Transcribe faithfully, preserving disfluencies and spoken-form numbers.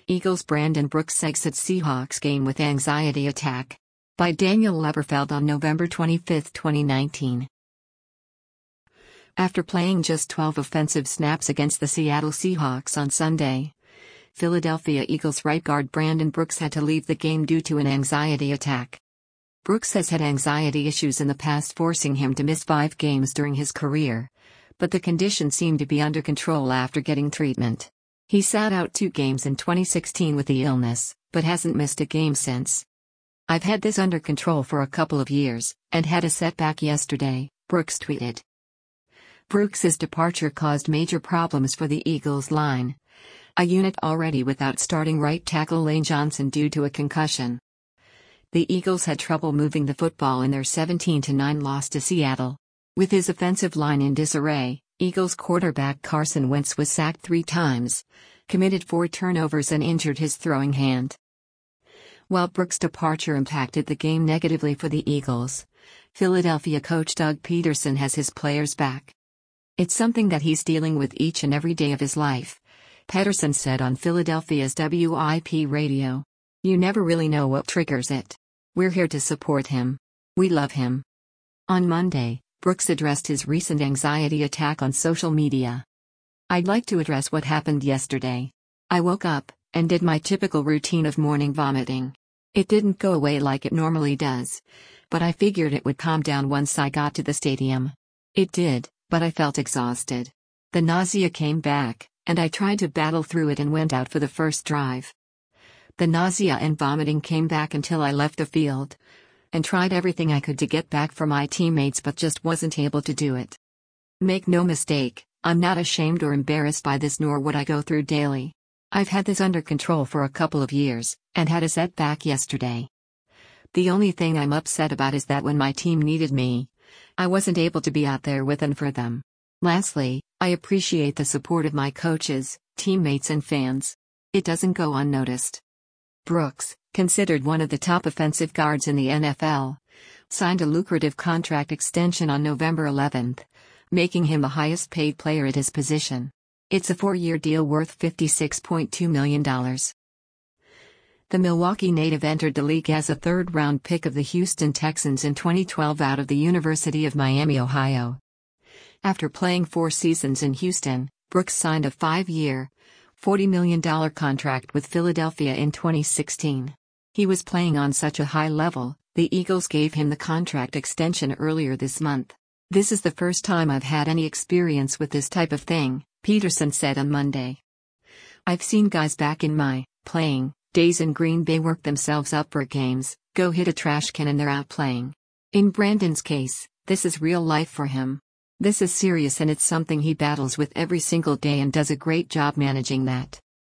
Eagles Brandon Brooks exits Seahawks game with anxiety attack. By Daniel Leberfeld on November twenty-fifth, twenty nineteen. After playing just twelve offensive snaps against the Seattle Seahawks on Sunday, Philadelphia Eagles right guard Brandon Brooks had to leave the game due to an anxiety attack. Brooks has had anxiety issues in the past, forcing him to miss five games during his career, but the condition seemed to be under control after getting treatment. He sat out two games in twenty sixteen with the illness, but hasn't missed a game since. "I've had this under control for a couple of years, and had a setback yesterday," Brooks tweeted. Brooks' departure caused major problems for the Eagles line, a unit already without starting right tackle Lane Johnson due to a concussion. The Eagles had trouble moving the football in their seventeen to nine loss to Seattle. With his offensive line in disarray, Eagles quarterback Carson Wentz was sacked three times, committed four turnovers and injured his throwing hand. While Brooks' departure impacted the game negatively for the Eagles, Philadelphia coach Doug Peterson has his players back. "It's something that he's dealing with each and every day of his life," Peterson said on Philadelphia's W I P radio. "You never really know what triggers it. We're here to support him. We love him." On Monday, Brooks addressed his recent anxiety attack on social media. "I'd like to address what happened yesterday. I woke up and did my typical routine of morning vomiting. It didn't go away like it normally does, but I figured it would calm down once I got to the stadium. It did, but I felt exhausted. The nausea came back, and I tried to battle through it and went out for the first drive. The nausea and vomiting came back until I left the field, and tried everything I could to get back for my teammates but just wasn't able to do it. Make no mistake, I'm not ashamed or embarrassed by this nor what I go through daily. I've had this under control for a couple of years, and had a setback yesterday. The only thing I'm upset about is that when my team needed me, I wasn't able to be out there with and for them. Lastly, I appreciate the support of my coaches, teammates and fans. It doesn't go unnoticed." Brooks, considered one of the top offensive guards in the N F L, signed a lucrative contract extension on November eleventh, making him the highest-paid player at his position. It's a four-year deal worth fifty-six point two million dollars. The Milwaukee native entered the league as a third-round pick of the Houston Texans in twenty twelve out of the University of Miami, Ohio. After playing four seasons in Houston, Brooks signed a five-year, forty million dollars contract with Philadelphia in twenty sixteen. He was playing on such a high level, the Eagles gave him the contract extension earlier this month. "This is the first time I've had any experience with this type of thing," Peterson said on Monday. "I've seen guys back in my playing days in Green Bay work themselves up for games, go hit a trash can and they're out playing. In Brandon's case, this is real life for him. This is serious and it's something he battles with every single day and does a great job managing that.